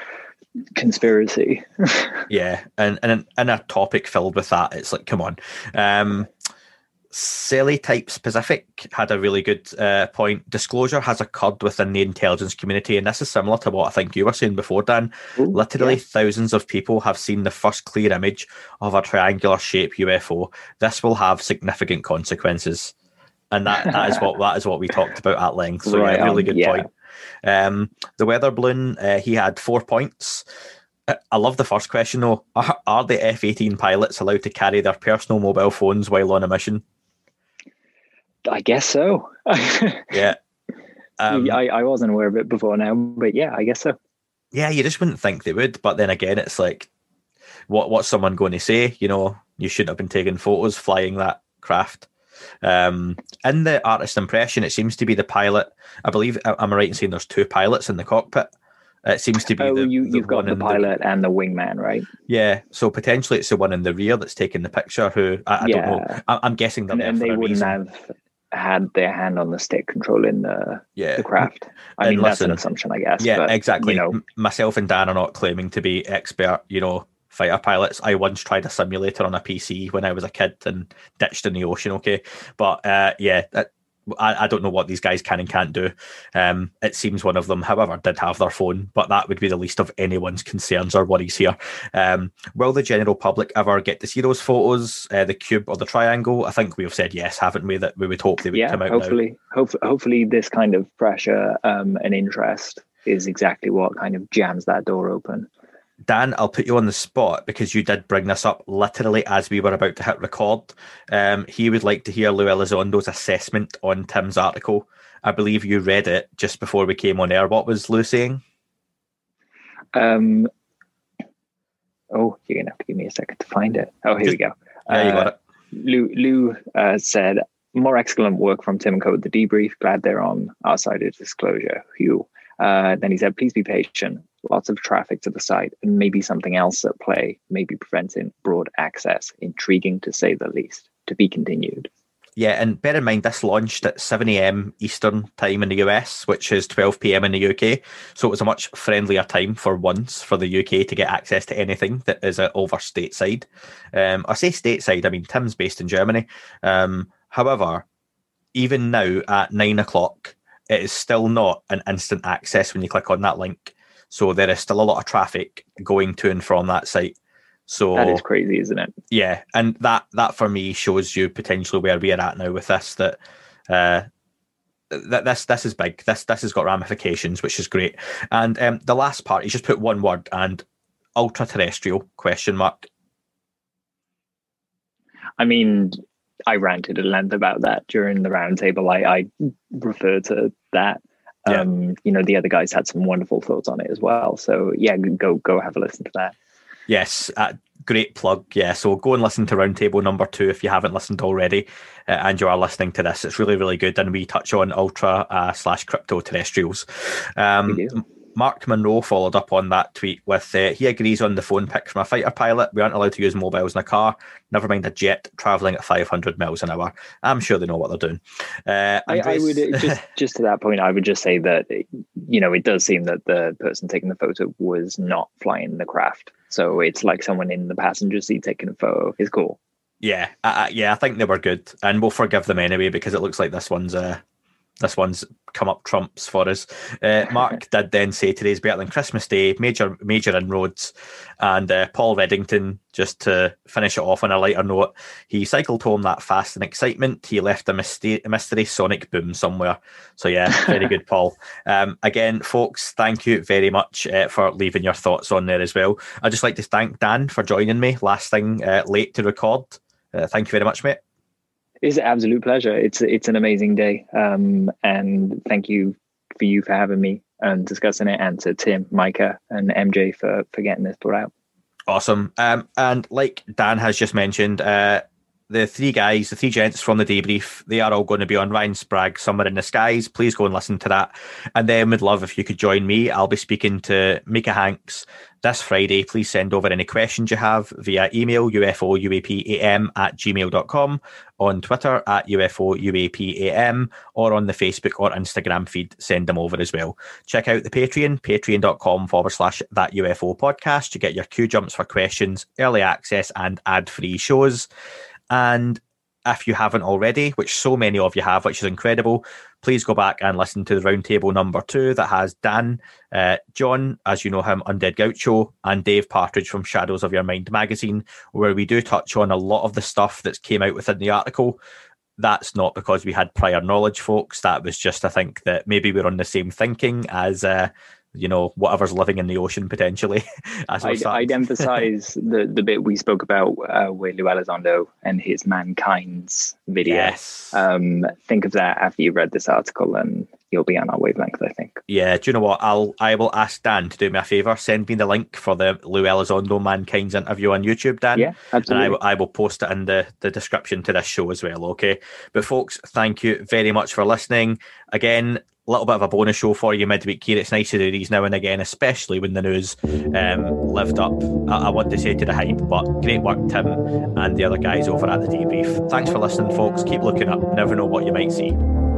D: conspiracy.
F: Yeah, and and and a topic filled with that, it's like, come on. Um, Silly Types Pacific had a really good uh, point. Disclosure has occurred within the intelligence community, and this is similar to what I think you were saying before, Dan.
D: Ooh,
F: Literally
D: yeah.
F: thousands of people have seen the first clear image of a triangular shape U F O. This will have significant consequences. And that, that is what that is what we talked about at length. So
D: Right
F: yeah, really
D: on,
F: good
D: yeah.
F: point. Um, the weather balloon, uh, he had four points. Uh, I love the first question though. Are, are the F eighteen pilots allowed to carry their personal mobile phones while on a mission?
D: I guess so.
F: Yeah. Um,
D: I, I wasn't aware of it before now, but yeah, I guess so.
F: yeah, you just wouldn't think they would. But then again, it's like, what what's someone going to say? You know, you shouldn't have been taking photos flying that craft. Um, in the artist impression, it seems to be the pilot. I believe, am I right in saying there's two pilots in the cockpit? It seems to be
D: Oh,
F: the,
D: you,
F: the
D: you've got
F: one
D: the
F: in
D: pilot and the wingman, right?
F: Yeah, so potentially it's the one in the rear that's taking the picture. Who I, I don't know.
D: Yeah.
F: I, I'm guessing they're
D: And,
F: there
D: and
F: for
D: they
F: a
D: wouldn't
F: reason.
D: have had their hand on the stick controlling the,
F: Yeah.
D: the craft. I
F: And
D: mean, that's an
F: listen,
D: assumption, I guess.
F: Yeah,
D: but,
F: exactly.
D: You know,
F: M- Myself and Dan are not claiming to be expert, you know, fighter pilots. I once tried a simulator on a P C when I was a kid and ditched in the ocean. Okay, but uh, yeah, that, I, I don't know what these guys can and can't do. Um, it seems one of them, however, did have their phone, but that would be the least of anyone's concerns or worries here. Um, will the general public ever get to see those photos, uh, the cube or the triangle? I think we've said yes, haven't we? That we would hope they would
D: yeah,
F: come out
D: hopefully,
F: now.
D: hopefully, hopefully this kind of pressure um, and interest is exactly what kind of jams that door open.
F: Dan, I'll put you on the spot because you did bring this up literally as we were about to hit record. Um, he would like to hear Lou Elizondo's assessment on Tim's article. I believe you read it just before we came on air. What was Lou saying?
D: Um, oh, you're going to have to give me a second to find it. Oh, here
F: Just-
D: we go.
F: Yeah, you got
D: Uh,
F: it.
D: Lou, Lou uh, said, more excellent work from Tim and Co. with the debrief. Glad they're on our side of disclosure. Phew. Uh, then he said, please be patient. Lots of traffic to the site and maybe something else at play, maybe preventing broad access. Intriguing to say the least. To be continued.
F: Yeah, and bear in mind, this launched at seven a.m. Eastern time in the U S, which is twelve p.m. in the U K. So it was a much friendlier time for once for the U K to get access to anything that is uh, over stateside. Um, I say stateside, I mean, Tim's based in Germany. Um, however, even now at nine o'clock, it is still not an instant access when you click on that link. So there is still a lot of traffic going to and from that site. So
D: That is crazy, isn't it?
F: yeah, and that that for me shows you potentially where we are at now with this. That uh, that this this is big. This this has got ramifications, which is great. And um, the last part, he's just put one word and ultra terrestrial question mark.
D: I mean, I ranted at length about that during the roundtable. I, I refer to that.
F: Yeah.
D: Um, you know, the other guys had some wonderful thoughts on it as well. So yeah, go go have a listen to that.
F: Yes, uh, great plug. Yeah, so go and listen to Roundtable number two if you haven't listened already, uh, and you are listening to this. It's really, really good, and we touch on ultra uh, slash crypto terrestrials. Um,
D: We do.
F: Mark Monroe followed up on that tweet with, uh, he agrees on the phone pic from a fighter pilot. We aren't allowed to use mobiles in a car, never mind a jet travelling at five hundred miles an hour. I'm sure they know what they're doing. Uh,
D: I, I would uh, just just to that point, I would just say that, you know, it does seem that the person taking the photo was not flying the craft. So it's like someone in the passenger seat taking a photo is cool.
F: Yeah, uh, yeah, I think they were good, and we'll forgive them anyway because it looks like this one's uh, this one's come up trumps for us. Uh, Mark did then say today's better than Christmas Day, major major inroads, and uh, Paul Reddington, just to finish it off on a lighter note, he cycled home that fast in excitement. He left a mystery, a mystery sonic boom somewhere. So yeah, very good, Paul. Um, again, folks, thank you very much uh, for leaving your thoughts on there as well. I'd just like to thank Dan for joining me last thing uh, late to record. Uh, thank you very much, mate.
D: It's an absolute pleasure. It's it's an amazing day. Um, and thank you for you for having me and discussing it, and to Tim, Micah, and M J for, for getting this put out.
F: Awesome. Um, and like Dan has just mentioned, uh, the three guys, the three gents from the debrief, they are all going to be on Ryan Sprague, Somewhere in the Skies. Please go and listen to that. And then we'd love if you could join me. I'll be speaking to Mika Hanks this Friday. Please send over any questions you have via email, ufouapam at gmail dot com, on Twitter at ufouapam, or on the Facebook or Instagram feed. Send them over as well. Check out the Patreon, patreon.com forward slash that UFO podcast to get your Q jumps for questions, early access, and ad-free shows. And if you haven't already, which so many of you have, which is incredible, please go back and listen to the roundtable number two that has Dan, uh, John, as you know him, Undead Gaucho, and Dave Partridge from Shadows of Your Mind magazine, where we do touch on a lot of the stuff that's came out within the article. That's not because we had prior knowledge, folks. That was just, I think, that maybe we're on the same thinking as... Uh, you know, whatever's living in the ocean potentially. As
D: I'd, I'd emphasize the, the bit we spoke about uh, with Lou Elizondo and his Mankind's video.
F: Yes.
D: Um, think of that after you read this article, and you'll be on our wavelength, I think.
F: Yeah, do you know what? I'll I will ask Dan to do me a favour. Send me the link for the Lou Elizondo Mankind's interview on YouTube, Dan.
D: Yeah, absolutely.
F: And I, I will post it in the, the description to this show as well, okay? But folks, thank you very much for listening. Again, a little bit of a bonus show for you midweek here. It's nice to do these now and again, especially when the news um, lived up, I, I want to say, to the hype. But great work, Tim, and the other guys over at the debrief. Thanks for listening, folks. Keep looking up. Never know what you might see.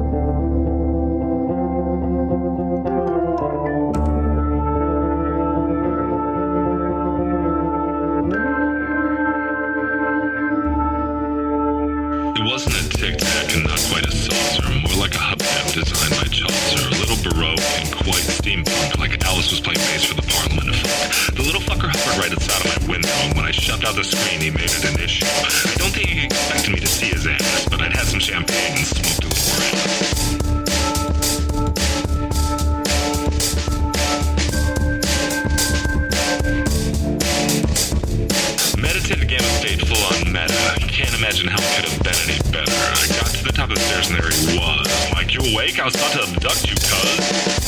G: It wasn't a tic-tac and not quite a saucer, more like a hubcap designed by Chaucer, a little baroque and quite steampunk, like Alice was playing bass for the Parliament of Folk. The little fucker hovered right outside of my window, and when I shoved out the screen, he made it an issue. I don't think he expected me to see his ass, but I'd had some champagne and smoked a little around. Meditative gamma state full on meta. Can't imagine how it could have been any better. I got to the top of the stairs and there he was. Like, you awake? I was about to abduct you, cuz.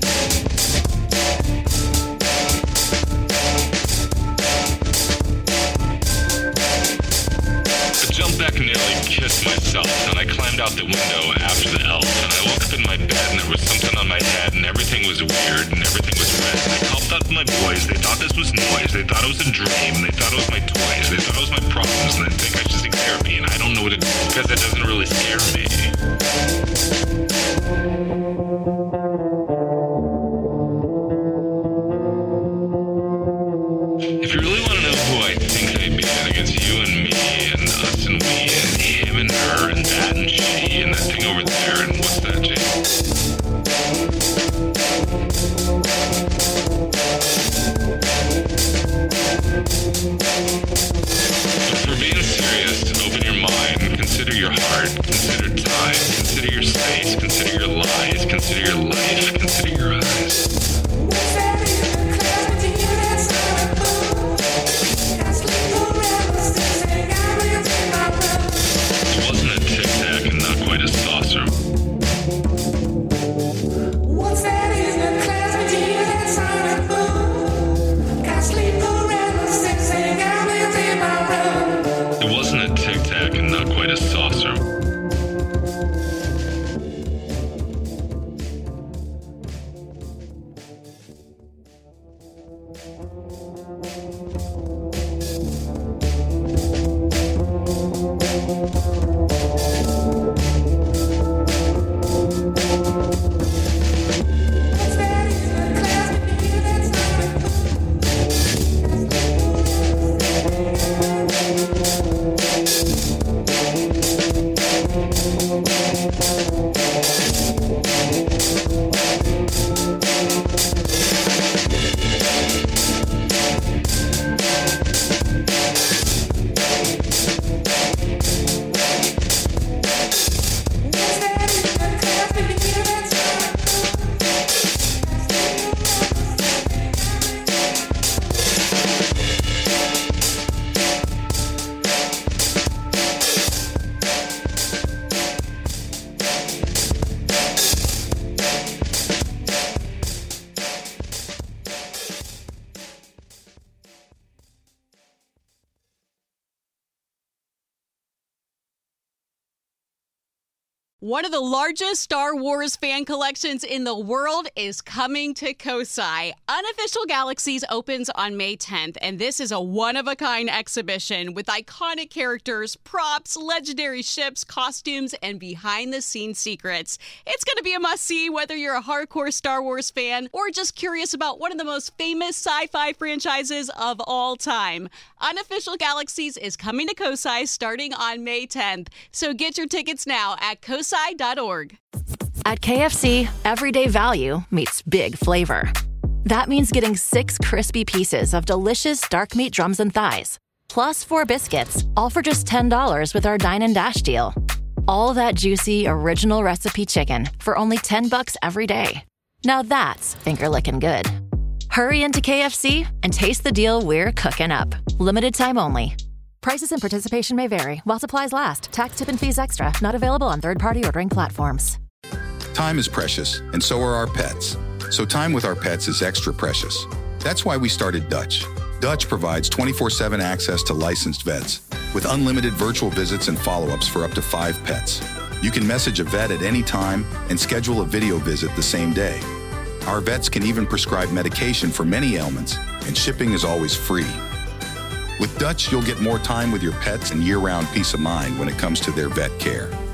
G: I jumped back and nearly kissed myself, and I climbed out the window after the elf, and I woke up in my bed and there was something on my head and everything was weird and everything was red. And I called out to my boys. They thought this was noise. They thought it was a dream. They thought it was my toys. They thought it was my problems, and they think I should seek therapy, and I don't know what to do because it doesn't really scare me. If you really want to know who I think I beat, I think it's you and me and us and we and him and her and that and she and that thing over there and what's that, Jay? But for being serious, open your mind, consider your heart, consider time, consider your space, consider your lies, consider your life, consider your eyes.
A: One of the largest Star Wars fan collections in the world is coming to Kosai. Unofficial Galaxies opens on May tenth, and this is a one-of-a-kind exhibition with iconic characters, props, legendary ships, costumes, and behind-the-scenes secrets. It's going to be a must-see whether you're a hardcore Star Wars fan or just curious about one of the most famous sci-fi franchises of all time. Unofficial Galaxies is coming to Kosai starting on May tenth, so get your tickets now at kosai dot org.
B: At K F C, everyday value meets big flavor. That means getting six crispy pieces of delicious dark meat drums and thighs, plus four biscuits, all for just ten dollars with our Dine and Dash deal. All that juicy, original recipe chicken for only ten bucks every day. Now that's finger-licking good. Hurry into K F C and taste the deal we're cooking up. Limited time only. Prices and participation may vary while supplies last. Tax, tip, and fees extra. Not available on third-party ordering platforms.
H: Time is precious, and so are our pets. So time with our pets is extra precious. That's why we started Dutch. Dutch provides twenty-four seven access to licensed vets with unlimited virtual visits and follow-ups for up to five pets. You can message a vet at any time and schedule a video visit the same day. Our vets can even prescribe medication for many ailments, and shipping is always free. With Dutch, you'll get more time with your pets and year-round peace of mind when it comes to their vet care.